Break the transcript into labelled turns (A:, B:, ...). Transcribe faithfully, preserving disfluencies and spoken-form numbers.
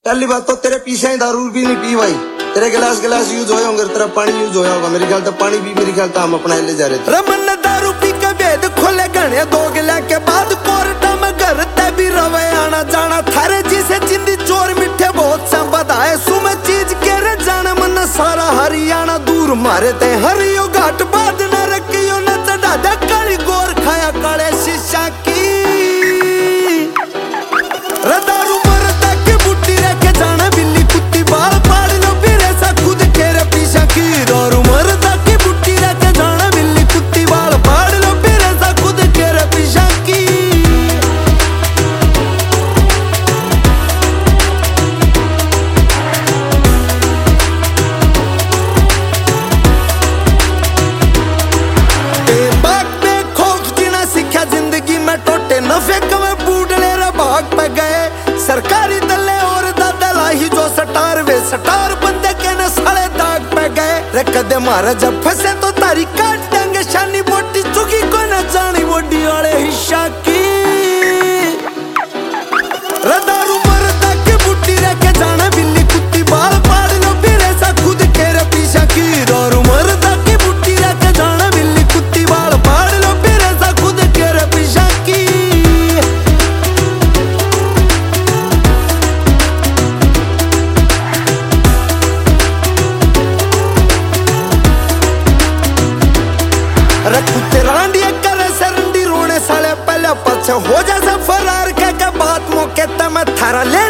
A: पहली बात तो तेरे पीछे ही दारू भी नहीं पी भाई, तेरे गिलास गिलास यूज होए होंगे, तेरा पानी यूज होया होगा। मेरे ख्याल तो पानी भी मेरे ख्याल तो हम अपना ले जा रहे थे।
B: रमन ने दारू पी के वेद खोले गणे दो गिला के बाद कोर्टा में घर ते भी रवे आना जाना थारे जिसे जिंदी चोर मिठे बहुत सा बधाए सुमे चीज के रे जाने मन सारा हरियाणा दूर मारे ते हरियो घाट बाद न रखियो न चढ़ा दे काली गोर खाया काले शीशा की दारू मरता के बुट्टी रखे जाना बिल्ली कुत्ती बाल पाड़ लो फिर ऐसा खुद खेरे पीछा की दारू मरता के बुट्टी रखे जाना बिल्ली कुत्ती बाल पाड़ लो फिर ऐसा खुद खेरे पीछा की बाग में खौफ जीना सीखा जिंदगी में टोटे नफे कमे बूढ़ ले रे भाग पे गए सरकारी दले और दादा ही जो सटार वे सटार बंदे के न साले दाग पे गए रे कदे मारा जब फंसे तो तारी काट देंगे शानी बोटी चुकी को न जानी बोटी वाले हिस्सा की रे दारू मरता के बुट्टी रखे जाना बिल्ली कुत्ती बाल पाड़ लो फिर ऐसा खुद खेरे पीछा की दारू मरता के बुट्टी रखे जाना बिल्ली कुत्ती बाल पाड़ लो फिर ऐसा खुद खेरे पीछा की कुत्ते रांडिया करे सरंडी रोने साले पहले पछे हो जा सब फरार के के बात मौके ते मैं थारा ले